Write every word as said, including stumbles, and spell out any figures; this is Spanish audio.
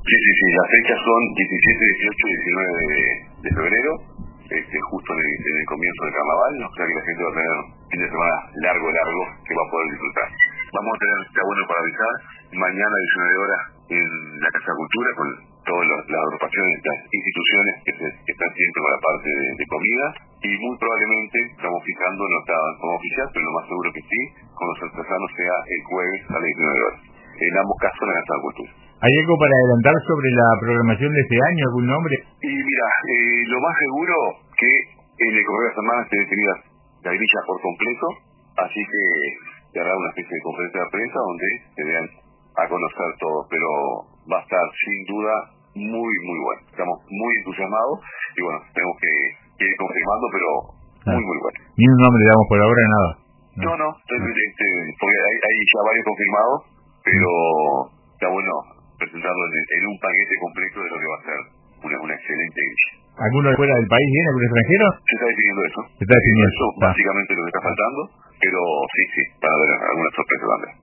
Sí, sí, sí, las fechas son diecisiete, dieciocho y diecinueve de, de febrero, este, justo en el, en el comienzo del carnaval, o sea que la gente va a tener un fin de semana largo, largo, que va a poder disfrutar. Vamos a tener, está bueno para avisar, mañana a diecinueve horas en la Casa de Cultura, con todas las, las agrupaciones, las instituciones que, se, que están siempre con la parte de, de comida, y muy probablemente, estamos fijando, no está como oficial, pero lo más seguro que sí, con los artesanos sea el jueves a las diecinueve horas. En ambos casos en la Casa de Cultura. ¿Hay algo para adelantar sobre la programación de este año? ¿Algún nombre? Y mira, eh, lo más seguro que en el correo de la semana esté definida la grilla por completo, así que se hará una especie de conferencia de prensa donde se vean a conocer todo, pero va a estar sin duda muy, muy bueno. Estamos muy entusiasmados y bueno, tenemos que, que ir confirmando, pero ah, muy, muy bueno. Ni un nombre, digamos, por ahora nada. No, no, no, no. Este, porque hay, hay ya varios confirmados, pero está bueno presentarlo en, en un paquete completo de lo que va a ser una, una excelente grilla. ¿Alguno de fuera del país viene, algún extranjero? Se está definiendo eso. Se está definiendo. Eso ah. básicamente lo que está faltando, pero sí, sí, para ver alguna sorpresa también.